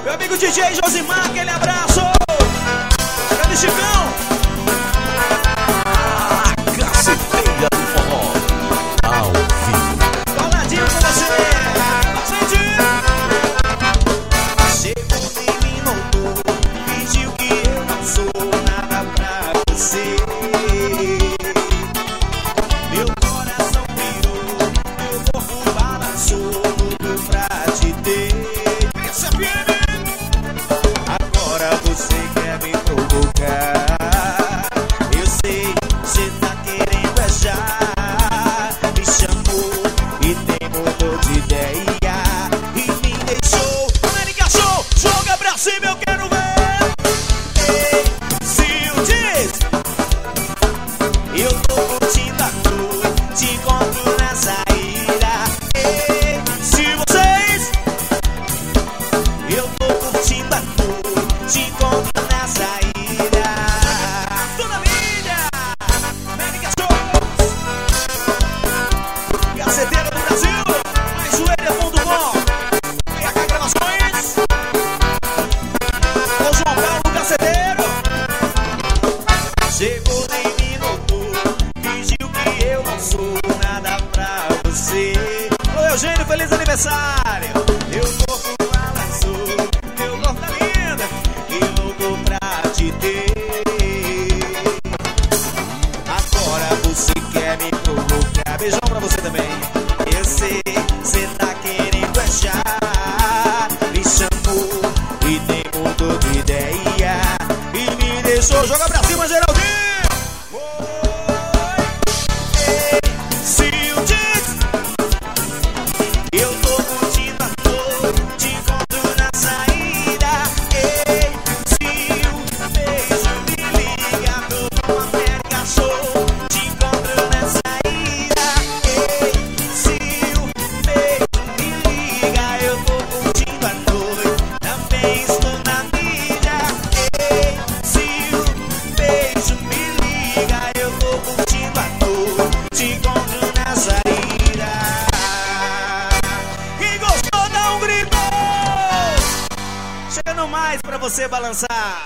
Meu amigo DJ Josimar, aquele abraço. Grande Chicão. A Caceteira do Forró, ao vivo. Coladinho com você. Chegou em mim, notou, fingiu que eu não sou nada pra você. Meu coração virou, meu corpo balançou, louco pra te ter. Agora você quer me provocar. Eu sei, você tá querendo é já. Me chamou e nem mudou de ideia. E me deixou. América Show, joga pra cima, eu quero ver. Ei, Sildes, eu tô curtindo a noite, te encontro na saída. Ei, Se vocês eu tô curtindo a noite, te encontro na saída. toda mídia, América Show, Caceteira do Brasil, mais joelha.com, PH Gravações, o João Paulo Caceteiro. Chegou nem me notou, fingiu que eu não sou nada pra você. Ô Eugênio, feliz aniversário. Meu corpo balançou, meu corpo tá lindo e louco pra te ter. Agora você quer me provocar. Beijão pra você também. Eu sei, cê tá querendo é já. Me chamou e nem mudou de ideia. E me deixou Joga pra cima, Geraldinho. Ei, Sildes, eu tô curtindo a noite, te encontro na saída. Ei, Sil, beijo, me liga, tô com a América Show, te encontro na saída. Ei, Sil, beijo, me liga, eu tô curtindo a noite, também estou na mídia. Ei, Sil, beijo, me liga, eu tô curtindo a noite, te encontro na saída. Quem gostou, dá um grito. Chegando mais pra você balançar.